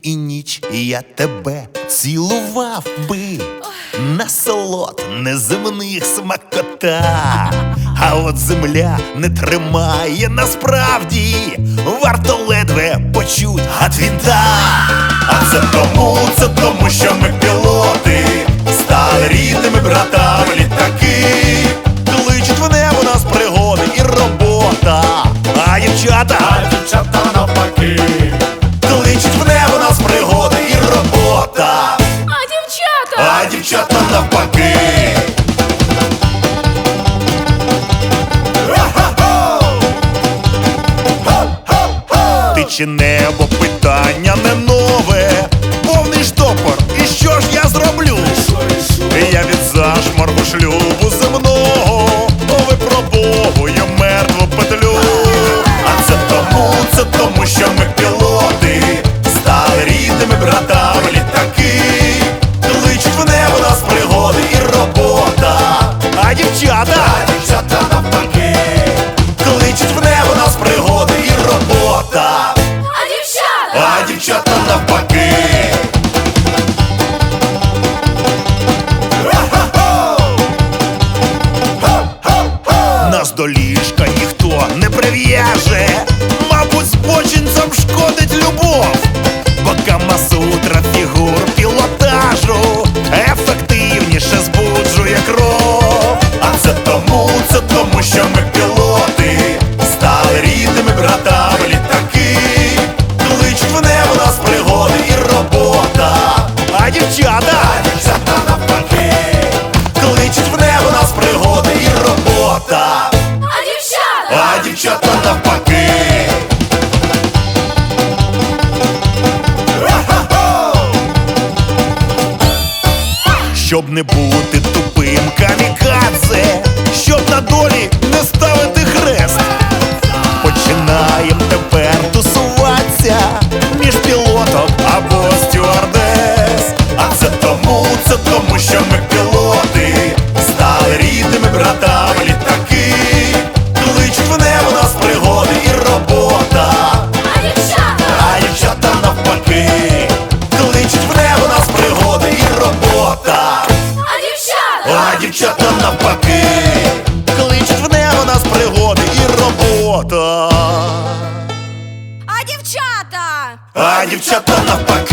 і ніч я тебе цілував би на солод неземних смакота. А от земля не тримає насправді, варто ледве почуть ад вінта. А це тому, що ми пілоти стали рідними братами літаки. Кличуть в небо нас пригоди і робота, а дівчата навпаки. Кличуть в небо нас пригоди і робота, а дівчата навпаки. Ти чи небо питання не нове, повний штопор, і що ж я зроблю? Я від зашморгу шлюбу земного випробовую мертву петлю. А це тому, що ми пілоти стали рідними братами літаки. Кличуть в небо нас пригоди і робота, а дівчата навпаки. Кличуть в небо нас пригоди і робота, а дівчата навпаки. Нас до ліжка ніхто не прив'яже, мабуть, збочинцям шкодить любов, бо Камасутра фігур пілотажу ефективніше збуджує кров. А це тому, що ми пілоти стали рідними братами літаки. Кличуть в небо нас пригоди і робота, а дівчата навпаки. Кличуть в небо нас пригоди і робота, а дівчата навпаки. Щоб не бути тупим камікадзе, щоб на долі не ставити хрест, починаєм тепер тусуватися між пілотом або стюардес. А це тому, що ми пілоти стали рідними братами літаки. Кличуть в небо нас пригоди і робота, а дівчата навпаки. Кличуть в небо нас пригоди і робота, а дівчата навпаки. Кличуть в небо нас пригоди і робота, а дівчата навпаки.